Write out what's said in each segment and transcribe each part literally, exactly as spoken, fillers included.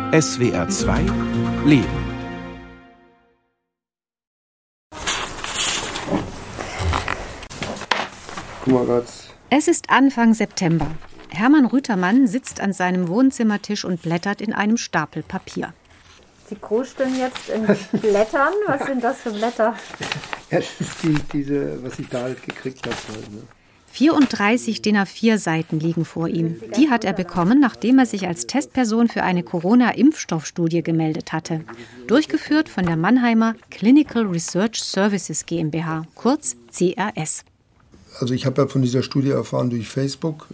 S W R zwei Leben. Guck mal grad. Es ist Anfang September. Hermann Rütermann sitzt an seinem Wohnzimmertisch und blättert in einem Stapel Papier. Sie krusteln jetzt in Blättern. Was sind das für Blätter? Ja, das ist die, diese, was ich da halt gekriegt habe. Ne? vierunddreißig D I N A vier Seiten liegen vor ihm. Die hat er bekommen, nachdem er sich als Testperson für eine Corona-Impfstoffstudie gemeldet hatte. Durchgeführt von der Mannheimer Clinical Research Services GmbH, kurz C R S. Also ich habe ja von dieser Studie erfahren durch Facebook.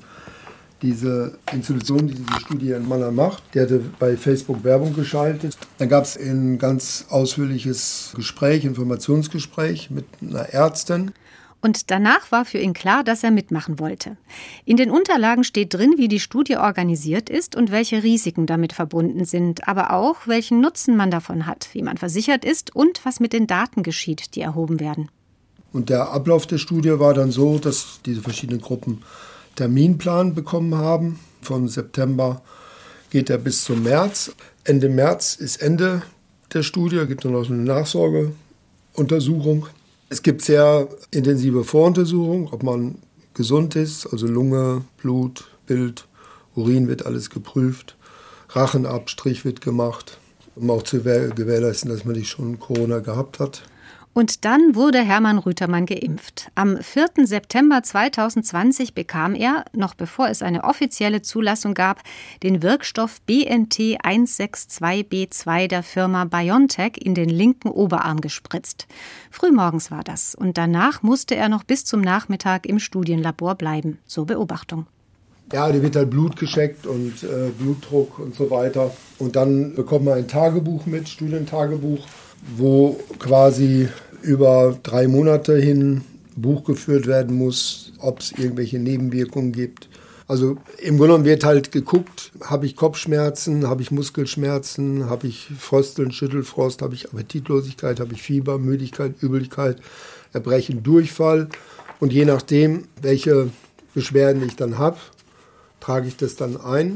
Diese Institution, die diese Studie in Mannheim macht, die hatte bei Facebook Werbung geschaltet. Dann gab es ein ganz ausführliches Gespräch, Informationsgespräch mit einer Ärztin. Und danach war für ihn klar, dass er mitmachen wollte. In den Unterlagen steht drin, wie die Studie organisiert ist und welche Risiken damit verbunden sind, aber auch, welchen Nutzen man davon hat, wie man versichert ist und was mit den Daten geschieht, die erhoben werden. Und der Ablauf der Studie war dann so, dass diese verschiedenen Gruppen Terminplan bekommen haben. Von September geht er bis zum März. Ende März ist Ende der Studie, es gibt dann noch eine Nachsorgeuntersuchung. Es gibt sehr intensive Voruntersuchungen, ob man gesund ist, also Lunge, Blut, Bild, Urin wird alles geprüft, Rachenabstrich wird gemacht, um auch zu gewährleisten, dass man nicht schon Corona gehabt hat. Und dann wurde Hermann Rütermann geimpft. Am vierten September zweitausendzwanzig bekam er, noch bevor es eine offizielle Zulassung gab, den Wirkstoff B N T eins sechs zwei B zwei der Firma BioNTech in den linken Oberarm gespritzt. Frühmorgens war das und danach musste er noch bis zum Nachmittag im Studienlabor bleiben, zur Beobachtung. Ja, da wird halt Blut gescheckt und äh, Blutdruck und so weiter. Und dann bekommt man ein Tagebuch mit, Studientagebuch, wo quasi über drei Monate hin Buch geführt werden muss, ob es irgendwelche Nebenwirkungen gibt. Also im Grunde genommen wird halt geguckt, habe ich Kopfschmerzen, habe ich Muskelschmerzen, habe ich Frösteln, Schüttelfrost, habe ich Appetitlosigkeit, habe ich Fieber, Müdigkeit, Übelkeit, Erbrechen, Durchfall. Und je nachdem, welche Beschwerden ich dann habe, trage ich das dann ein.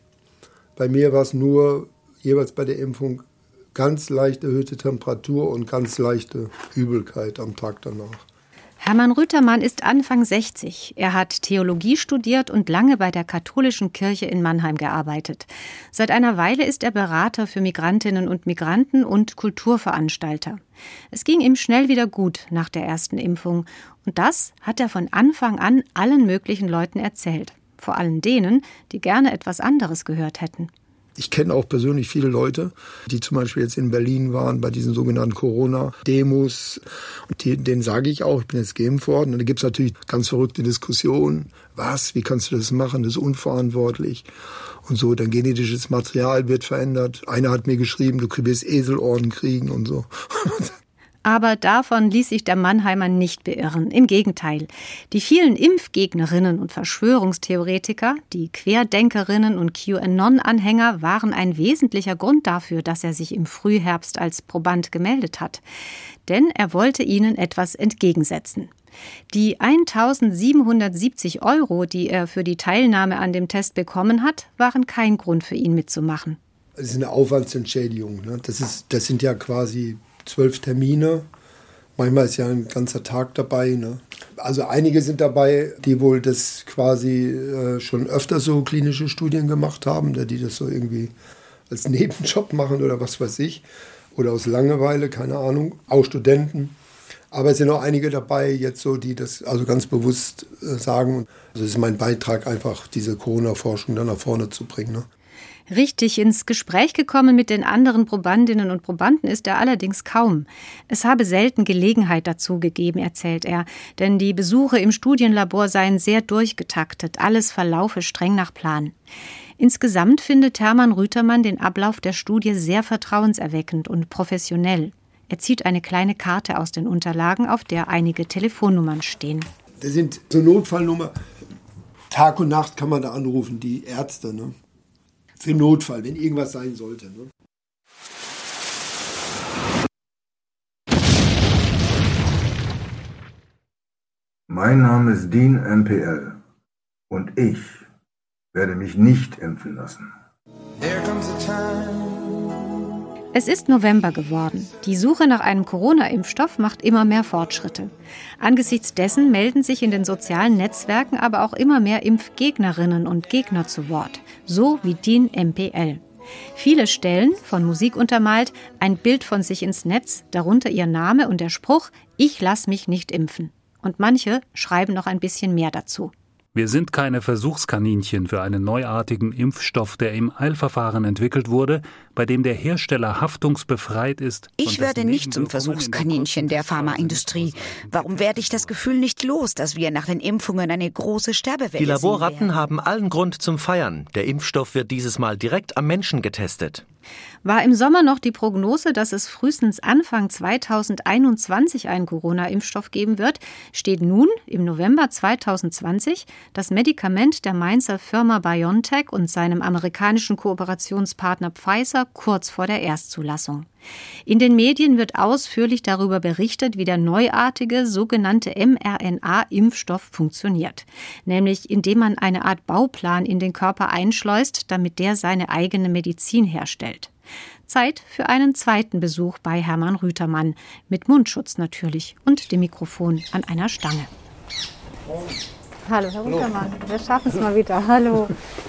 Bei mir war es nur jeweils bei der Impfung ganz leicht erhöhte Temperatur und ganz leichte Übelkeit am Tag danach. Hermann Rütermann ist Anfang sechzig. Er hat Theologie studiert und lange bei der katholischen Kirche in Mannheim gearbeitet. Seit einer Weile ist er Berater für Migrantinnen und Migranten und Kulturveranstalter. Es ging ihm schnell wieder gut nach der ersten Impfung. Und das hat er von Anfang an allen möglichen Leuten erzählt. Vor allem denen, die gerne etwas anderes gehört hätten. Ich kenne auch persönlich viele Leute, die zum Beispiel jetzt in Berlin waren bei diesen sogenannten Corona-Demos. Und die, denen sage ich auch, ich bin jetzt geimpft worden. Und da gibt es natürlich ganz verrückte Diskussionen. Was, wie kannst du das machen? Das ist unverantwortlich. Und so, dein genetisches Material wird verändert. Einer hat mir geschrieben, du wirst Eselorden kriegen und so. Aber davon ließ sich der Mannheimer nicht beirren. Im Gegenteil. Die vielen Impfgegnerinnen und Verschwörungstheoretiker, die Querdenkerinnen und QAnon-Anhänger waren ein wesentlicher Grund dafür, dass er sich im Frühherbst als Proband gemeldet hat. Denn er wollte ihnen etwas entgegensetzen. Die eintausendsiebenhundertsiebzig Euro, die er für die Teilnahme an dem Test bekommen hat, waren kein Grund für ihn mitzumachen. Das ist eine Aufwandsentschädigung. Ne? Das ist, das sind ja quasi zwölf Termine, manchmal ist ja ein ganzer Tag dabei. Ne? Also einige sind dabei, die wohl das quasi äh, schon öfter so klinische Studien gemacht haben, die das so irgendwie als Nebenjob machen oder was weiß ich. Oder aus Langeweile, keine Ahnung, auch Studenten. Aber es sind auch einige dabei, jetzt so, die das also ganz bewusst äh, sagen. Also es ist mein Beitrag, einfach diese Corona-Forschung dann nach vorne zu bringen. Ne? Richtig ins Gespräch gekommen mit den anderen Probandinnen und Probanden ist er allerdings kaum. Es habe selten Gelegenheit dazu gegeben, erzählt er, denn die Besuche im Studienlabor seien sehr durchgetaktet, alles verlaufe streng nach Plan. Insgesamt findet Hermann Rütermann den Ablauf der Studie sehr vertrauenserweckend und professionell. Er zieht eine kleine Karte aus den Unterlagen, auf der einige Telefonnummern stehen. Das sind so Notfallnummer. Tag und Nacht kann man da anrufen, die Ärzte, ne? Für Notfall, wenn irgendwas sein sollte. Ne? Mein Name ist Dean M P L und ich werde mich nicht impfen lassen. Es ist November geworden. Die Suche nach einem Corona-Impfstoff macht immer mehr Fortschritte. Angesichts dessen melden sich in den sozialen Netzwerken aber auch immer mehr Impfgegnerinnen und Gegner zu Wort, so wie D I N M P L. Viele stellen, von Musik untermalt, ein Bild von sich ins Netz, darunter ihr Name und der Spruch „Ich lass mich nicht impfen". Und manche schreiben noch ein bisschen mehr dazu. Wir sind keine Versuchskaninchen für einen neuartigen Impfstoff, der im Eilverfahren entwickelt wurde, bei dem der Hersteller haftungsbefreit ist. Ich werde nicht zum Versuchskaninchen der Pharmaindustrie. Warum werde ich das Gefühl nicht los, dass wir nach den Impfungen eine große Sterbewelle sehen? Die Laborratten haben allen Grund zum Feiern. Der Impfstoff wird dieses Mal direkt am Menschen getestet. War im Sommer noch die Prognose, dass es frühestens Anfang zweitausendeinundzwanzig einen Corona-Impfstoff geben wird, steht nun im November zweitausendzwanzig das Medikament der Mainzer Firma BioNTech und seinem amerikanischen Kooperationspartner Pfizer kurz vor der Erstzulassung. In den Medien wird ausführlich darüber berichtet, wie der neuartige sogenannte mRNA-Impfstoff funktioniert. Nämlich indem man eine Art Bauplan in den Körper einschleust, damit der seine eigene Medizin herstellt. Zeit für einen zweiten Besuch bei Hermann Rütermann. Mit Mundschutz natürlich und dem Mikrofon an einer Stange. Hallo, Herr Rütermann. Wir schaffen es mal wieder. Hallo.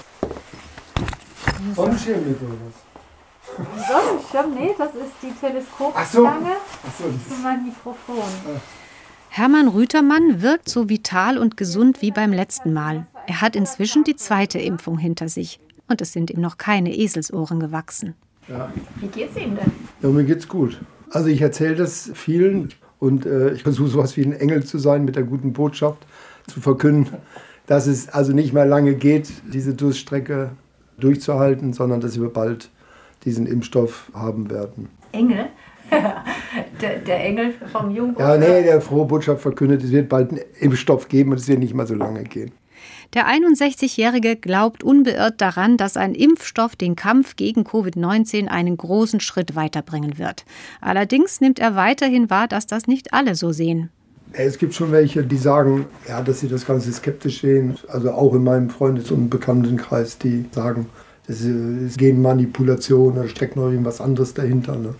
Sonnenschirm mit oder was? Sonnenschirm? Nee, das ist die Teleskopstange Ach so. Ach so, für mein Mikrofon. Hermann Rütermann wirkt so vital und gesund wie beim letzten Mal. Er hat inzwischen die zweite Impfung hinter sich. Und es sind ihm noch keine Eselsohren gewachsen. Ja. Wie geht's Ihnen denn? Ja, mir geht's gut. Also ich erzähle das vielen und äh, ich versuche sowas wie ein Engel zu sein, mit der guten Botschaft zu verkünden, dass es also nicht mehr lange geht, diese Durststrecke durchzuhalten, sondern dass wir bald diesen Impfstoff haben werden. Engel? der, der Engel vom Jungfrau? Ja, nee, der frohe Botschaft verkündet, es wird bald einen Impfstoff geben und es wird nicht mal so lange gehen. Der einundsechzigjährige glaubt unbeirrt daran, dass ein Impfstoff den Kampf gegen Covid neunzehn einen großen Schritt weiterbringen wird. Allerdings nimmt er weiterhin wahr, dass das nicht alle so sehen. Es gibt schon welche, die sagen, ja, dass sie das Ganze skeptisch sehen. Also auch in meinem Freundes- und Bekanntenkreis, die sagen, das ist Genmanipulation, da steckt noch irgendwas anderes dahinter. Ne?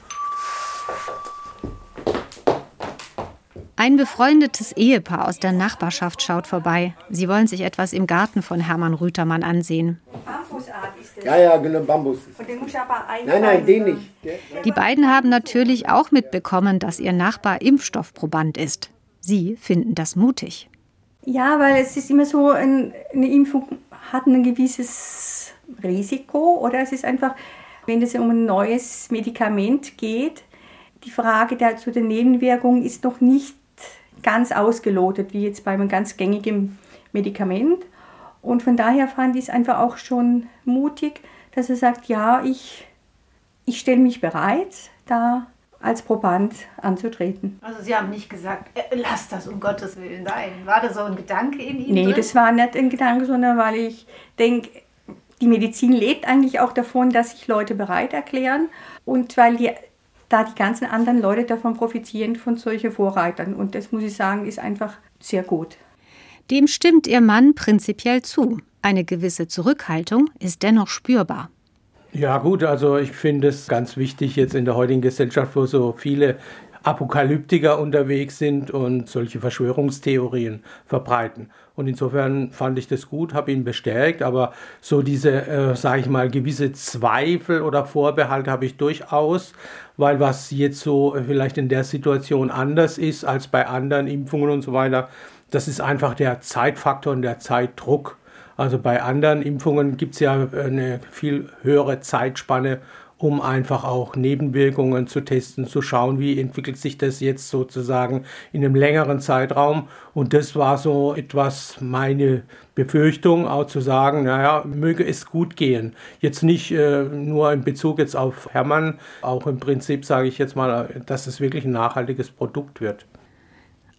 Ein befreundetes Ehepaar aus der Nachbarschaft schaut vorbei. Sie wollen sich etwas im Garten von Hermann Rütermann ansehen. Bambusart ist das. Ja, ja, genau, Bambus. Und den muss ich aber Nein, nein, den nicht. Der, Die beiden haben natürlich auch mitbekommen, dass ihr Nachbar Impfstoffproband ist. Sie finden das mutig. Ja, weil es ist immer so, eine Impfung hat ein gewisses Risiko. Oder es ist einfach, wenn es um ein neues Medikament geht, die Frage der, zu den Nebenwirkungen ist noch nicht ganz ausgelotet, wie jetzt bei einem ganz gängigen Medikament. Und von daher fand ich es einfach auch schon mutig, dass er sagt, ja, ich, ich stelle mich bereit, da als Proband anzutreten. Also Sie haben nicht gesagt, äh, lass das um Gottes Willen sein. War das so ein Gedanke in Ihnen Nee, drin? das war nicht ein Gedanke, sondern weil ich denke, die Medizin lebt eigentlich auch davon, dass sich Leute bereit erklären und weil die da die ganzen anderen Leute davon profitieren, von solchen Vorreitern. Und das, muss ich sagen, ist einfach sehr gut. Dem stimmt ihr Mann prinzipiell zu. Eine gewisse Zurückhaltung ist dennoch spürbar. Ja gut, also ich finde es ganz wichtig jetzt in der heutigen Gesellschaft, wo so viele Apokalyptiker unterwegs sind und solche Verschwörungstheorien verbreiten. Und insofern fand ich das gut, habe ihn bestärkt, aber so diese, äh, sage ich mal, gewisse Zweifel oder Vorbehalte habe ich durchaus, weil was jetzt so vielleicht in der Situation anders ist als bei anderen Impfungen und so weiter, das ist einfach der Zeitfaktor und der Zeitdruck. Also bei anderen Impfungen gibt es ja eine viel höhere Zeitspanne, um einfach auch Nebenwirkungen zu testen, zu schauen, wie entwickelt sich das jetzt sozusagen in einem längeren Zeitraum. Und das war so etwas meine Befürchtung, auch zu sagen, naja, möge es gut gehen. Jetzt nicht äh, nur in Bezug jetzt auf Hermann, auch im Prinzip sage ich jetzt mal, dass es wirklich ein nachhaltiges Produkt wird.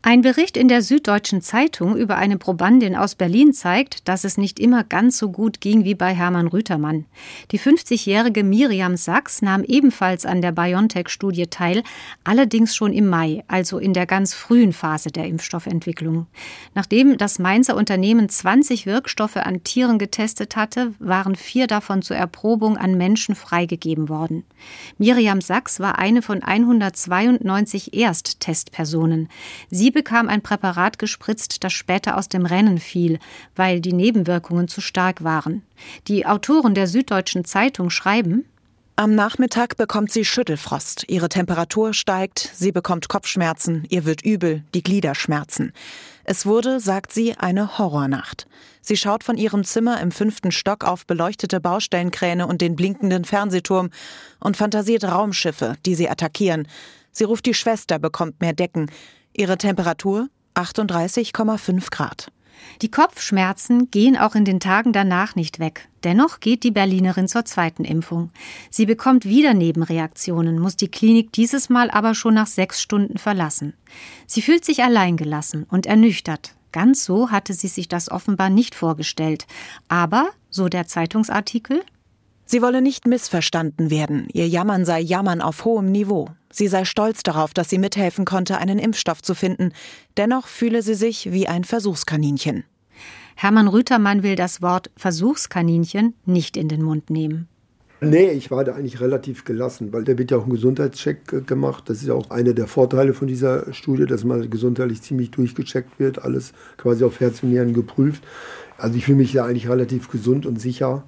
Ein Bericht in der Süddeutschen Zeitung über eine Probandin aus Berlin zeigt, dass es nicht immer ganz so gut ging wie bei Hermann Rütermann. Die fünfzigjährige Miriam Sachs nahm ebenfalls an der BioNTech-Studie teil, allerdings schon im Mai, also in der ganz frühen Phase der Impfstoffentwicklung. Nachdem das Mainzer Unternehmen zwanzig Wirkstoffe an Tieren getestet hatte, waren vier davon zur Erprobung an Menschen freigegeben worden. Miriam Sachs war eine von hundertzweiundneunzig Ersttestpersonen. Sie bekam ein Präparat gespritzt, das später aus dem Rennen fiel, weil die Nebenwirkungen zu stark waren. Die Autoren der Süddeutschen Zeitung schreiben: Am Nachmittag bekommt sie Schüttelfrost, ihre Temperatur steigt, sie bekommt Kopfschmerzen, ihr wird übel, die Glieder schmerzen. Es wurde, sagt sie, eine Horrornacht. Sie schaut von ihrem Zimmer im fünften Stock auf beleuchtete Baustellenkräne und den blinkenden Fernsehturm und fantasiert Raumschiffe, die sie attackieren. Sie ruft die Schwester, bekommt mehr Decken. Ihre Temperatur achtunddreißig Komma fünf Grad. Die Kopfschmerzen gehen auch in den Tagen danach nicht weg. Dennoch geht die Berlinerin zur zweiten Impfung. Sie bekommt wieder Nebenreaktionen, muss die Klinik dieses Mal aber schon nach sechs Stunden verlassen. Sie fühlt sich alleingelassen und ernüchtert. Ganz so hatte sie sich das offenbar nicht vorgestellt. Aber, so der Zeitungsartikel, sie wolle nicht missverstanden werden. Ihr Jammern sei Jammern auf hohem Niveau. Sie sei stolz darauf, dass sie mithelfen konnte, einen Impfstoff zu finden. Dennoch fühle sie sich wie ein Versuchskaninchen. Hermann Rütermann will das Wort Versuchskaninchen nicht in den Mund nehmen. Nee, ich war da eigentlich relativ gelassen, weil da wird ja auch ein Gesundheitscheck gemacht. Das ist ja auch einer der Vorteile von dieser Studie, dass man gesundheitlich ziemlich durchgecheckt wird, alles quasi auf Herz und Nieren geprüft. Also ich fühle mich da eigentlich relativ gesund und sicher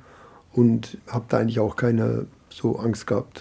und habe da eigentlich auch keine so Angst gehabt.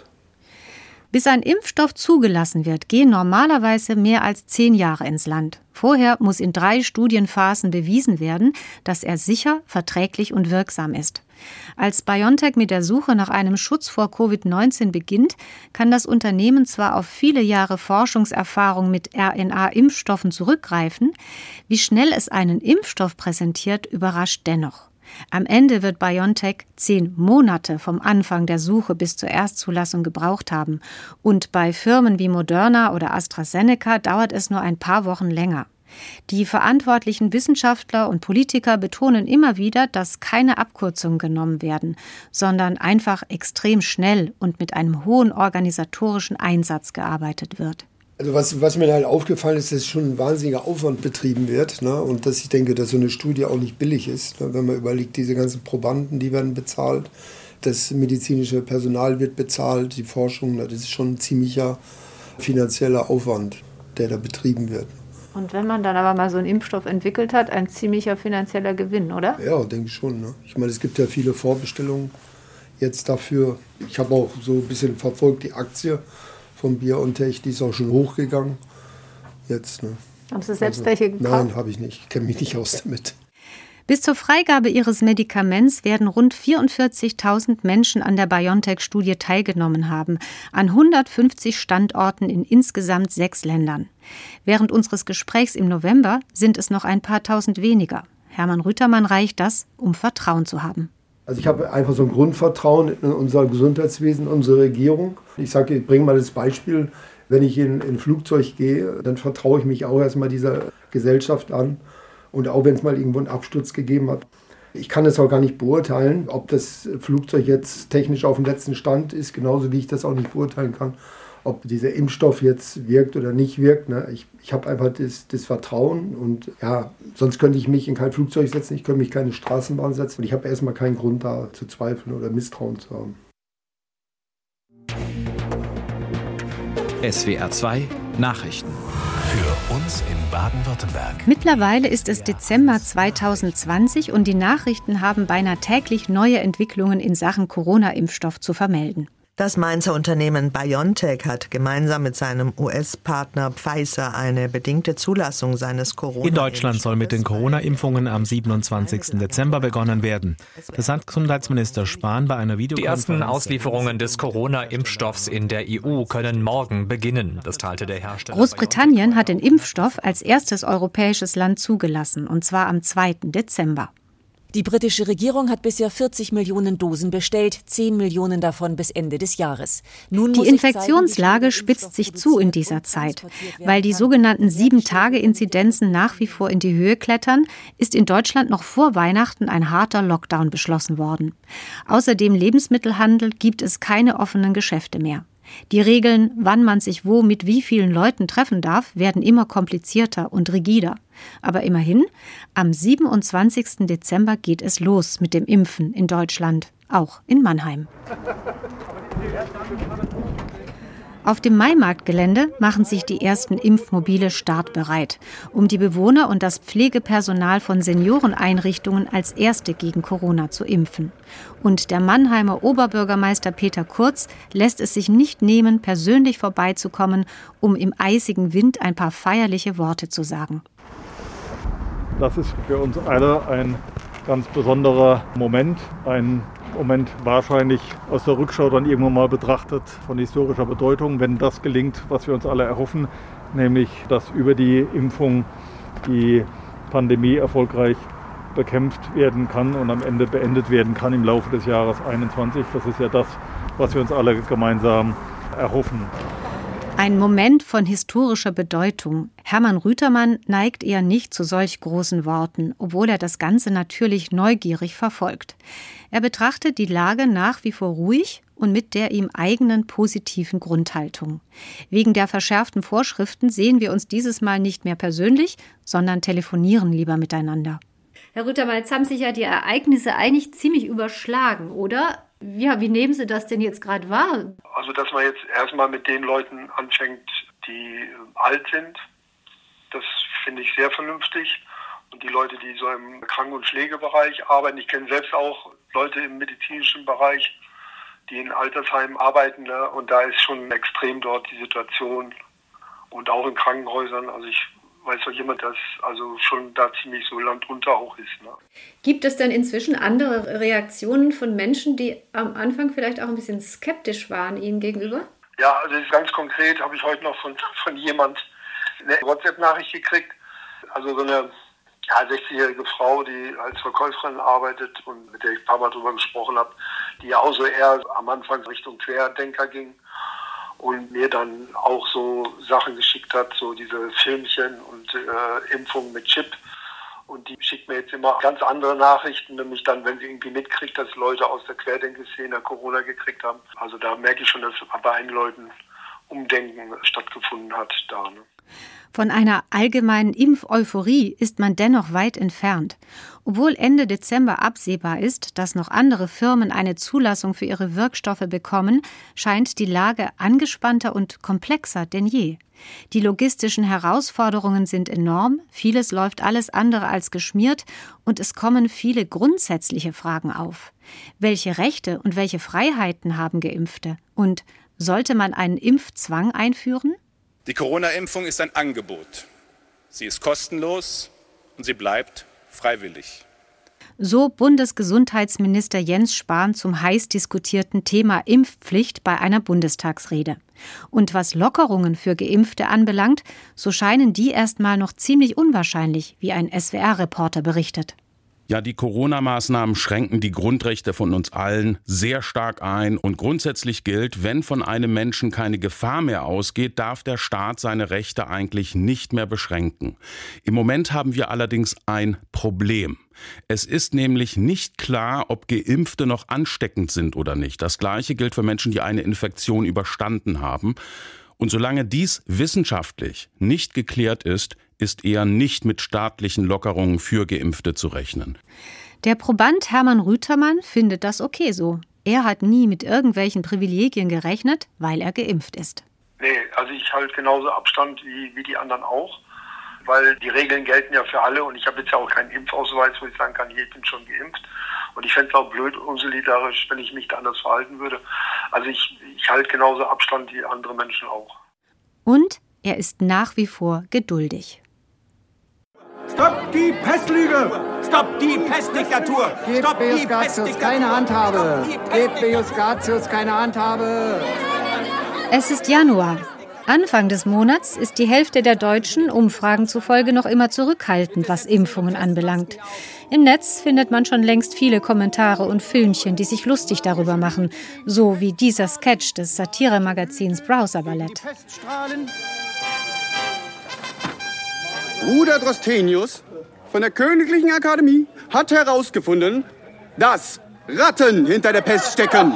Bis ein Impfstoff zugelassen wird, gehen normalerweise mehr als zehn Jahre ins Land. Vorher muss in drei Studienphasen bewiesen werden, dass er sicher, verträglich und wirksam ist. Als BioNTech mit der Suche nach einem Schutz vor Covid neunzehn beginnt, kann das Unternehmen zwar auf viele Jahre Forschungserfahrung mit R N A-Impfstoffen zurückgreifen, wie schnell es einen Impfstoff präsentiert, überrascht dennoch. Am Ende wird BioNTech zehn Monate vom Anfang der Suche bis zur Erstzulassung gebraucht haben. Und bei Firmen wie Moderna oder AstraZeneca dauert es nur ein paar Wochen länger. Die verantwortlichen Wissenschaftler und Politiker betonen immer wieder, dass keine Abkürzungen genommen werden, sondern einfach extrem schnell und mit einem hohen organisatorischen Einsatz gearbeitet wird. Also was, was mir halt aufgefallen ist, dass schon ein wahnsinniger Aufwand betrieben wird, ne? Und dass ich denke, dass so eine Studie auch nicht billig ist. Ne? Wenn man überlegt, diese ganzen Probanden, die werden bezahlt, das medizinische Personal wird bezahlt, die Forschung, ne? Das ist schon ein ziemlicher finanzieller Aufwand, der da betrieben wird. Und wenn man dann aber mal so einen Impfstoff entwickelt hat, ein ziemlicher finanzieller Gewinn, oder? Ja, denke ich schon. Ne? Ich meine, es gibt ja viele Vorbestellungen jetzt dafür. Ich habe auch so ein bisschen verfolgt die Aktie von BioNTech, die ist auch schon hochgegangen. Jetzt, ne? Haben Sie selbst also, welche gekauft? Nein, habe ich nicht. Ich kenne mich nicht aus damit. Bis zur Freigabe ihres Medikaments werden rund vierundvierzigtausend Menschen an der BioNTech-Studie teilgenommen haben, an hundertfünfzig Standorten in insgesamt sechs Ländern. Während unseres Gesprächs im November sind es noch ein paar tausend weniger. Hermann Rütermann reicht das, um Vertrauen zu haben. Also ich habe einfach so ein Grundvertrauen in unser Gesundheitswesen, unsere Regierung. Ich sage, ich bringe mal das Beispiel, wenn ich in ein Flugzeug gehe, dann vertraue ich mich auch erstmal dieser Gesellschaft an. Und auch wenn es mal irgendwo einen Absturz gegeben hat. Ich kann es auch gar nicht beurteilen, ob das Flugzeug jetzt technisch auf dem letzten Stand ist, genauso wie ich das auch nicht beurteilen kann, ob dieser Impfstoff jetzt wirkt oder nicht wirkt. Ne? Ich, ich habe einfach das, das Vertrauen und ja, sonst könnte ich mich in kein Flugzeug setzen, ich könnte mich in keine Straßenbahn setzen und ich habe erstmal keinen Grund da zu zweifeln oder Misstrauen zu haben. S W R zwei Nachrichten. Für uns in Baden-Württemberg. Mittlerweile ist es Dezember zweitausendzwanzig und die Nachrichten haben beinahe täglich neue Entwicklungen in Sachen Corona-Impfstoff zu vermelden. Das Mainzer Unternehmen BioNTech hat gemeinsam mit seinem U S-Partner Pfizer eine bedingte Zulassung seines Corona-Impfstoffes. In Deutschland soll mit den Corona-Impfungen am siebenundzwanzigsten Dezember begonnen werden. Das hat Gesundheitsminister Spahn bei einer Videokonferenz. Die ersten Auslieferungen des Corona-Impfstoffs in der E U können morgen beginnen, das teilte der Hersteller. Großbritannien hat den Impfstoff als erstes europäisches Land zugelassen, und zwar am zweiten Dezember. Die britische Regierung hat bisher vierzig Millionen Dosen bestellt, zehn Millionen davon bis Ende des Jahres. Nun die Infektionslage spitzt sich zu in dieser Zeit. Weil die sogenannten Sieben-Tage-Inzidenzen nach wie vor in die Höhe klettern, ist in Deutschland noch vor Weihnachten ein harter Lockdown beschlossen worden. Außer dem Lebensmittelhandel gibt es keine offenen Geschäfte mehr. Die Regeln, wann man sich wo mit wie vielen Leuten treffen darf, werden immer komplizierter und rigider. Aber immerhin, am siebenundzwanzigsten Dezember geht es los mit dem Impfen in Deutschland, auch in Mannheim. Auf dem Maimarktgelände machen sich die ersten Impfmobile startbereit, um die Bewohner und das Pflegepersonal von Senioreneinrichtungen als Erste gegen Corona zu impfen. Und der Mannheimer Oberbürgermeister Peter Kurz lässt es sich nicht nehmen, persönlich vorbeizukommen, um im eisigen Wind ein paar feierliche Worte zu sagen. Das ist für uns alle ein ganz besonderer Moment, ein Moment wahrscheinlich aus der Rückschau dann irgendwann mal betrachtet von historischer Bedeutung, wenn das gelingt, was wir uns alle erhoffen, nämlich dass über die Impfung die Pandemie erfolgreich bekämpft werden kann und am Ende beendet werden kann im Laufe des Jahres einundzwanzig. Das ist ja das, was wir uns alle gemeinsam erhoffen. Ein Moment von historischer Bedeutung. Hermann Rütermann neigt eher nicht zu solch großen Worten, obwohl er das Ganze natürlich neugierig verfolgt. Er betrachtet die Lage nach wie vor ruhig und mit der ihm eigenen positiven Grundhaltung. Wegen der verschärften Vorschriften sehen wir uns dieses Mal nicht mehr persönlich, sondern telefonieren lieber miteinander. Herr Rütermann, jetzt haben sich ja die Ereignisse eigentlich ziemlich überschlagen, oder? Ja, wie nehmen Sie das denn jetzt gerade wahr? Also, dass man jetzt erstmal mit den Leuten anfängt, die alt sind, das finde ich sehr vernünftig. Und die Leute, die so im Kranken- und Pflegebereich arbeiten, ich kenne selbst auch Leute im medizinischen Bereich, die in Altersheimen arbeiten, ne? Und da ist schon extrem dort die Situation und auch in Krankenhäusern. Also ich weiß doch jemand, dass also schon da ziemlich so Land unter auch ist. Ne? Gibt es denn inzwischen andere Reaktionen von Menschen, die am Anfang vielleicht auch ein bisschen skeptisch waren Ihnen gegenüber? Ja, also ganz konkret habe ich heute noch von, von jemand eine WhatsApp-Nachricht gekriegt. Also so eine ja, sechzigjährige Frau, die als Verkäuferin arbeitet und mit der ich ein paar Mal drüber gesprochen habe, die ja auch so eher am Anfang Richtung Querdenker ging. Und mir dann auch so Sachen geschickt hat, so diese Filmchen und äh, Impfungen mit Chip. Und die schickt mir jetzt immer ganz andere Nachrichten, nämlich dann, wenn sie irgendwie mitkriegt, dass Leute aus der Querdenker-Szene Corona gekriegt haben. Also da merke ich schon, dass bei einigen Leuten Umdenken stattgefunden hat da. Ne? Von einer allgemeinen Impfeuphorie ist man dennoch weit entfernt. Obwohl Ende Dezember absehbar ist, dass noch andere Firmen eine Zulassung für ihre Wirkstoffe bekommen, scheint die Lage angespannter und komplexer denn je. Die logistischen Herausforderungen sind enorm, vieles läuft alles andere als geschmiert und es kommen viele grundsätzliche Fragen auf. Welche Rechte und welche Freiheiten haben Geimpfte? Und sollte man einen Impfzwang einführen? Die Corona-Impfung ist ein Angebot. Sie ist kostenlos und sie bleibt freiwillig. So Bundesgesundheitsminister Jens Spahn zum heiß diskutierten Thema Impfpflicht bei einer Bundestagsrede. Und was Lockerungen für Geimpfte anbelangt, so scheinen die erstmal noch ziemlich unwahrscheinlich, wie ein S W R-Reporter berichtet. Ja, die Corona-Maßnahmen schränken die Grundrechte von uns allen sehr stark ein. Und grundsätzlich gilt, wenn von einem Menschen keine Gefahr mehr ausgeht, darf der Staat seine Rechte eigentlich nicht mehr beschränken. Im Moment haben wir allerdings ein Problem. Es ist nämlich nicht klar, ob Geimpfte noch ansteckend sind oder nicht. Das Gleiche gilt für Menschen, die eine Infektion überstanden haben. Und solange dies wissenschaftlich nicht geklärt ist, ist eher nicht mit staatlichen Lockerungen für Geimpfte zu rechnen. Der Proband Hermann Rütermann findet das okay so. Er hat nie mit irgendwelchen Privilegien gerechnet, weil er geimpft ist. Nee, also ich halte genauso Abstand wie, wie die anderen auch, weil die Regeln gelten ja für alle und ich habe jetzt ja auch keinen Impfausweis, wo ich sagen kann, hier, ich bin schon geimpft. Und ich fände es auch blöd, unsolidarisch, wenn ich mich da anders verhalten würde. Also ich, ich halte genauso Abstand wie andere Menschen auch. Und er ist nach wie vor geduldig. Stopp die Pestlüge! Stopp die Pestdiktatur! Gebt Bejus Gatius keine Handhabe! Gebt Bejus Gatius keine Handhabe! Es ist Januar. Anfang des Monats ist die Hälfte der Deutschen Umfragen zufolge noch immer zurückhaltend, was Impfungen anbelangt. Im Netz findet man schon längst viele Kommentare und Filmchen, die sich lustig darüber machen, so wie dieser Sketch des Satiremagazins Browser Ballett. Bruder Drostenius von der Königlichen Akademie hat herausgefunden, dass Ratten hinter der Pest stecken.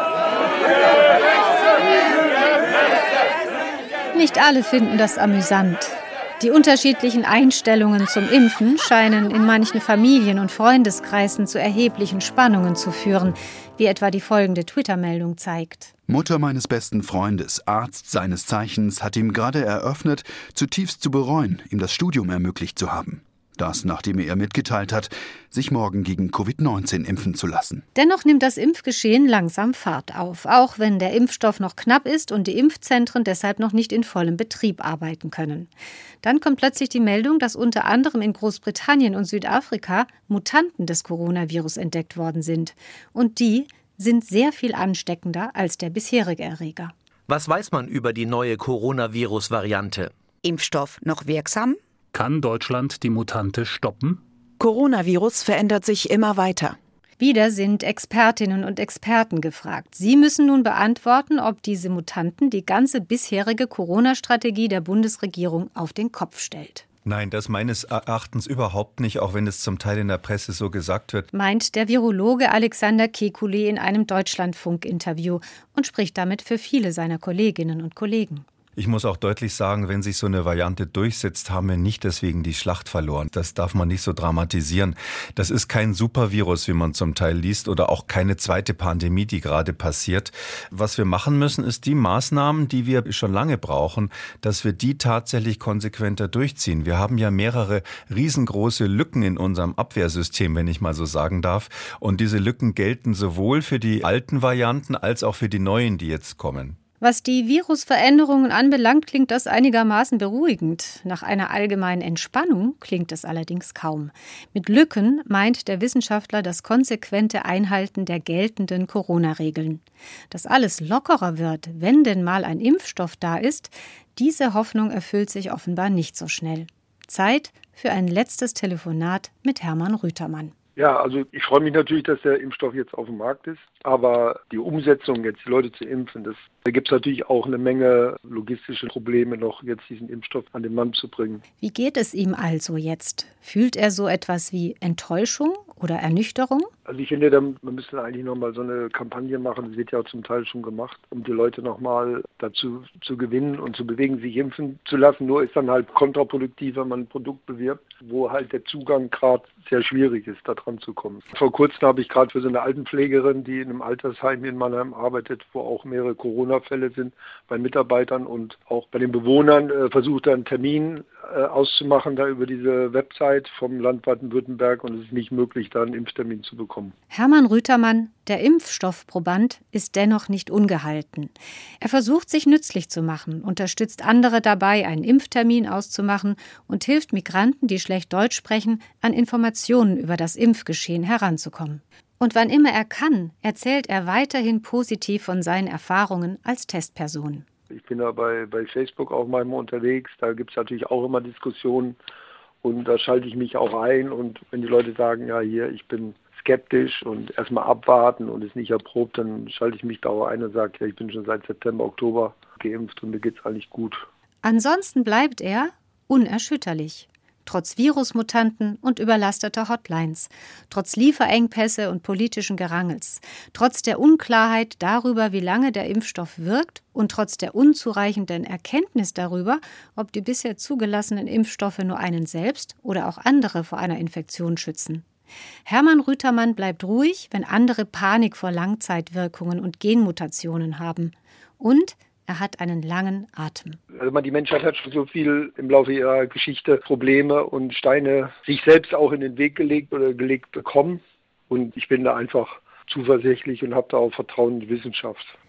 Nicht alle finden das amüsant. Die unterschiedlichen Einstellungen zum Impfen scheinen in manchen Familien- und Freundeskreisen zu erheblichen Spannungen zu führen, wie etwa die folgende Twitter-Meldung zeigt. Mutter meines besten Freundes, Arzt seines Zeichens, hat ihm gerade eröffnet, zutiefst zu bereuen, ihm das Studium ermöglicht zu haben. Das, nachdem er mitgeteilt hat, sich morgen gegen Covid neunzehn impfen zu lassen. Dennoch nimmt das Impfgeschehen langsam Fahrt auf, auch wenn der Impfstoff noch knapp ist und die Impfzentren deshalb noch nicht in vollem Betrieb arbeiten können. Dann kommt plötzlich die Meldung, dass unter anderem in Großbritannien und Südafrika Mutanten des Coronavirus entdeckt worden sind. Und die sind sehr viel ansteckender als der bisherige Erreger. Was weiß man über die neue Coronavirus-Variante? Impfstoff noch wirksam? Kann Deutschland die Mutante stoppen? Coronavirus verändert sich immer weiter. Wieder sind Expertinnen und Experten gefragt. Sie müssen nun beantworten, ob diese Mutanten die ganze bisherige Corona-Strategie der Bundesregierung auf den Kopf stellt. Nein, das meines Erachtens überhaupt nicht, auch wenn es zum Teil in der Presse so gesagt wird. Meint der Virologe Alexander Kekulé in einem Deutschlandfunk-Interview und spricht damit für viele seiner Kolleginnen und Kollegen. Ich muss auch deutlich sagen, wenn sich so eine Variante durchsetzt, haben wir nicht deswegen die Schlacht verloren. Das darf man nicht so dramatisieren. Das ist kein Supervirus, wie man zum Teil liest, oder auch keine zweite Pandemie, die gerade passiert. Was wir machen müssen, ist die Maßnahmen, die wir schon lange brauchen, dass wir die tatsächlich konsequenter durchziehen. Wir haben ja mehrere riesengroße Lücken in unserem Abwehrsystem, wenn ich mal so sagen darf. Und diese Lücken gelten sowohl für die alten Varianten als auch für die neuen, die jetzt kommen. Was die Virusveränderungen anbelangt, klingt das einigermaßen beruhigend. Nach einer allgemeinen Entspannung klingt es allerdings kaum. Mit Lücken meint der Wissenschaftler das konsequente Einhalten der geltenden Corona-Regeln. Dass alles lockerer wird, wenn denn mal ein Impfstoff da ist, diese Hoffnung erfüllt sich offenbar nicht so schnell. Zeit für ein letztes Telefonat mit Hermann Rütermann. Ja, also ich freue mich natürlich, dass der Impfstoff jetzt auf dem Markt ist, aber die Umsetzung, jetzt die Leute zu impfen, das, da gibt es natürlich auch eine Menge logistische Probleme noch, jetzt diesen Impfstoff an den Mann zu bringen. Wie geht es ihm also jetzt? Fühlt er so etwas wie Enttäuschung oder Ernüchterung? Also ich finde, wir müssen eigentlich nochmal so eine Kampagne machen, das wird ja zum Teil schon gemacht, um die Leute nochmal dazu zu gewinnen und zu bewegen, sich impfen zu lassen. Nur ist dann halt kontraproduktiv, wenn man ein Produkt bewirbt, wo halt der Zugang gerade sehr schwierig ist, da dran zu kommen. Vor kurzem habe ich gerade für so eine Altenpflegerin, die in einem Altersheim in Mannheim arbeitet, wo auch mehrere Corona-Fälle sind bei Mitarbeitern und auch bei den Bewohnern, äh, versucht einen Termin äh, auszumachen, da über diese Website vom Land Baden-Württemberg, und es ist nicht möglich, da einen Impftermin zu bekommen. Hermann Rütermann, der Impfstoffproband, ist dennoch nicht ungehalten. Er versucht, sich nützlich zu machen, unterstützt andere dabei, einen Impftermin auszumachen und hilft Migranten, die schlecht Deutsch sprechen, an Informationen über das Impfgeschehen heranzukommen. Und wann immer er kann, erzählt er weiterhin positiv von seinen Erfahrungen als Testperson. Ich bin da bei, bei Facebook auch manchmal unterwegs, da gibt es natürlich auch immer Diskussionen und da schalte ich mich auch ein, und wenn die Leute sagen, ja hier, ich bin skeptisch und erstmal abwarten und ist nicht erprobt, dann schalte ich mich da auch ein und sage, ja, ich bin schon seit September, Oktober geimpft und mir geht's eigentlich gut. Ansonsten bleibt er unerschütterlich. Trotz Virusmutanten und überlasteter Hotlines, trotz Lieferengpässe und politischen Gerangels, trotz der Unklarheit darüber, wie lange der Impfstoff wirkt und trotz der unzureichenden Erkenntnis darüber, ob die bisher zugelassenen Impfstoffe nur einen selbst oder auch andere vor einer Infektion schützen. Hermann Rütermann bleibt ruhig, wenn andere Panik vor Langzeitwirkungen und Genmutationen haben. Und er hat einen langen Atem. Also die Menschheit hat schon so viel im Laufe ihrer Geschichte Probleme und Steine sich selbst auch in den Weg gelegt oder gelegt bekommen. Und ich bin da einfach zuversichtlich und habe da auch Vertrauen in die Wissenschaft.